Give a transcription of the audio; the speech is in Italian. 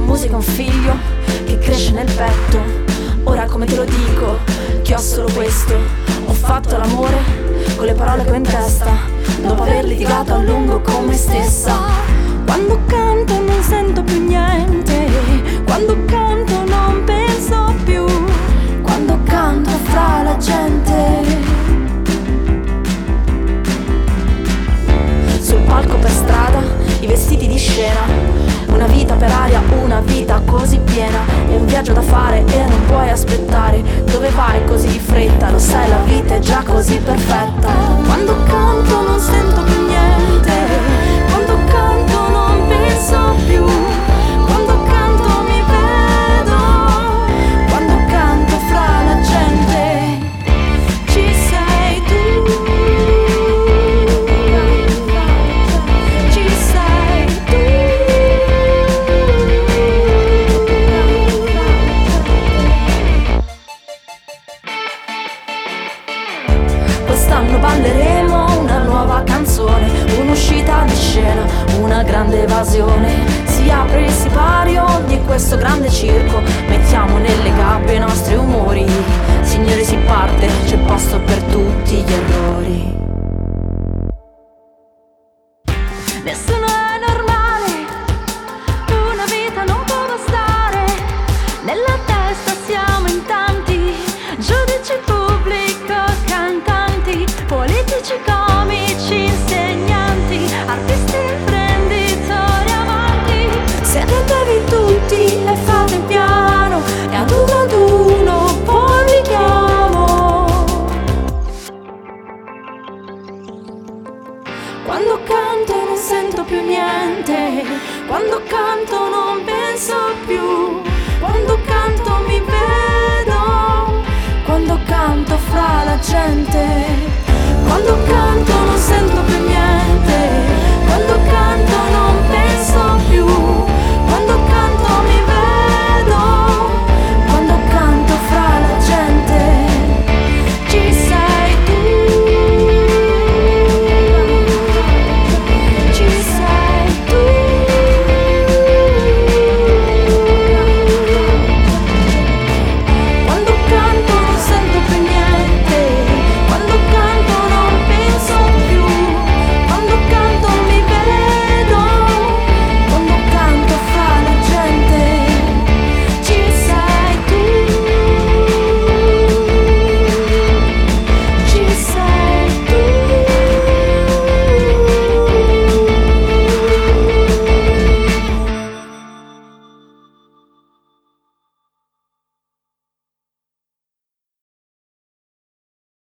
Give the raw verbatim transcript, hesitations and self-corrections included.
musica è un figlio che cresce nel petto. Ora come te lo dico, che ho solo questo. Ho fatto l'amore con le parole che ho in testa, dopo aver litigato a lungo con me stessa. Quando canto non sento più niente, quando canto non penso più, quando canto fra la gente. Sul palco per strada, i vestiti di scena, una vita per aria, una vita così piena. Un viaggio da fare e non puoi aspettare. Dove vai così di fretta? Lo sai, la vita è già così perfetta. Quando canto non sento più niente, quando canto non penso più, quando canto mi vedo, quando canto fra la gente. Ci sei tu, ci sei tu. Quest'anno balleremo una nuova canzone, un'uscita di scena, una grande evasione. Si apre il sipario di questo grande circo, mettiamo nelle gabbie i nostri umori. Signori, si parte, c'è posto per tutti gli errori. Nessuno è normale, una vita non può bastare. Nella testa siamo in tanti, giudici, pubblico, cantanti, politici, comici, insegnanti, artisti, imprenditori, amanti. Sedetevi tutti e fate il piano, e ad uno ad uno pubblichiamo. Quando canto non sento più niente, quando canto non penso più, quando canto mi vedo, quando canto fra la gente. Quando canto non sento più niente,